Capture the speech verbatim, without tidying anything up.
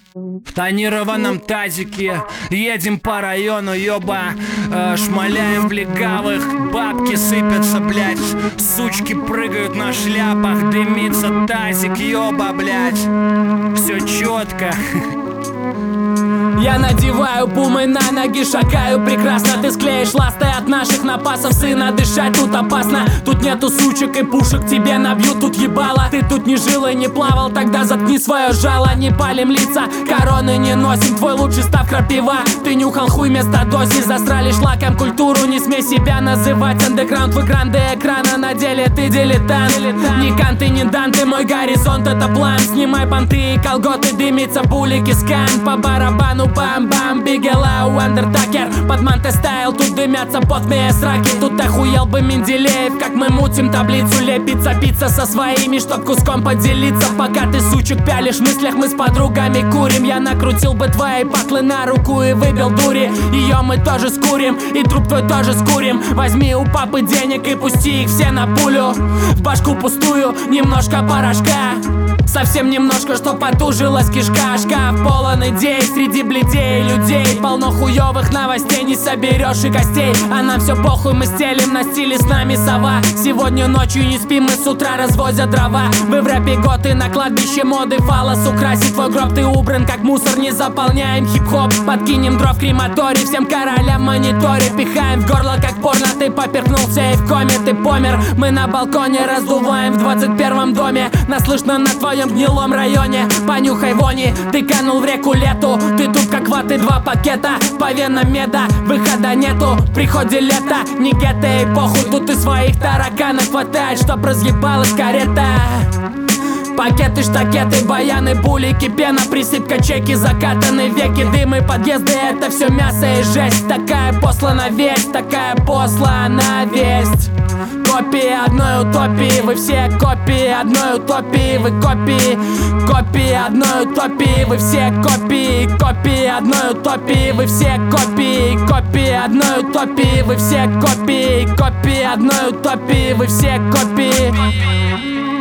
В тонированном тазике едем по району, ёба, э, шмаляем в легавых, бабки сыпятся, блядь, сучки прыгают на шляпах, дымится тазик, ёба, блядь, все четко. Я надеваю пумы на ноги, шагаю прекрасно. Ты склеишь ласты от наших напасов, сына, дышать тут опасно. Тут нету сучек и пушек, тебе набьют тут ебало. Ты тут не жил и не плавал, тогда заткни свое жало. Не палим лица, короны не носим, твой лучший став крапива. Ты нюхал хуй вместо дози, засрали шлаком культуру. Не смей себя называть андеграунд, вы гранды экрана. На деле ты дилетант, ни канты, ни данты, мой горизонт это план. Снимай понты и колготы, дымится булики, скан по барабану. Бам-бам, Бигелау, Андертакер, под манты стайл, тут дымятся потные сраки. Тут охуел бы Менделеев, как мы мутим таблицу. Лепится пицца со своими, чтоб куском поделиться. Пока ты сучек пялишь, в мыслях мы с подругами курим. Я накрутил бы твои патлы на руку и выбил дури. Ее мы тоже скурим, и труп твой тоже скурим. Возьми у папы денег и пусти их все на пулю. В башку пустую, немножко порошка, совсем немножко, чтоб потужилась кишка. Шкаф полон идей, среди бледей людей полно хуёвых новостей, не соберешь и костей. А нам все похуй, мы стелим на стиле, с нами сова. Сегодня ночью не спим, мы с утра развозят дрова. Вы в рэпе год и на кладбище моды фалос украсит твой гроб, ты убран как мусор, не заполняем хип-хоп. Подкинем дров в крематорий, всем королям в мониторе пихаем в горло как порно. Ты поперхнулся и в коме, ты помер. Мы на балконе раздуваем в двадцать первом доме. Нас слышно на твоем гнилом районе. Понюхай вони, ты канул в реку лету. Ты тут как ваты два пакета, по венам меда, выхода нету. В приходе лето, не гетто и похуй. Тут и своих тараканов хватает, чтоб разъебалась карета. Пакеты, штакеты, баяны, булики, пена, присыпка, чеки, закатаны веки, дымы, подъезды, это все мясо и жесть. Такая послана весть, такая послана весть. Копии одной утопии, вы все копии одной утопии, вы копии, копии одной утопии, вы все копии, копии одной утопии, вы все копии, копии одной утопии, вы все копии, копии одной утопии, вы все копии.